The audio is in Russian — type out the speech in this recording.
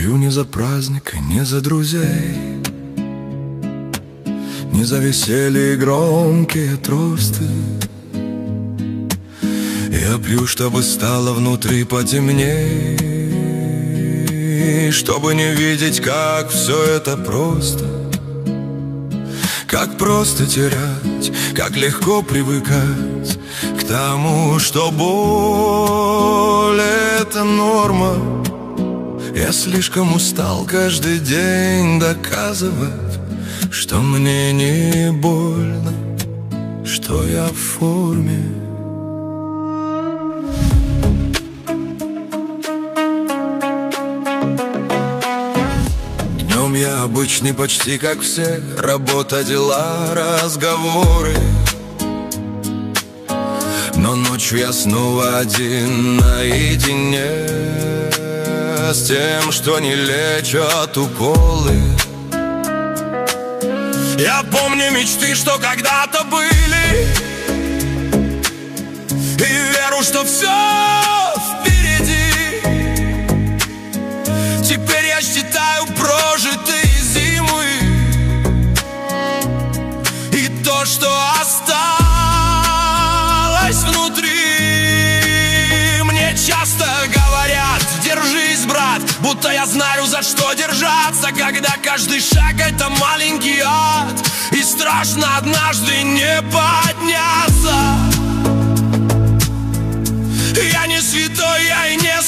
Пью не за праздник и не за друзей, не за веселье и громкие тросты. Я пью, чтобы стало внутри потемней, чтобы не видеть, как все это просто. Как просто терять, как легко привыкать к тому, что боль — это норма. Я слишком устал каждый день доказывать, что мне не больно, что я в форме. Днем я обычный почти как все, работа, дела, разговоры. Но ночью я снова один наедине с тем, что не лечат уколы. Я помню мечты, что когда-то были, и веру, что все впереди. Теперь я считаю прожитые зимы и то, что осталось внутри. Мне часто говорят: держись, брат, будто я знаю, за что держаться, когда каждый шаг — это маленький ад, и страшно однажды не подняться. Я не святой, я и не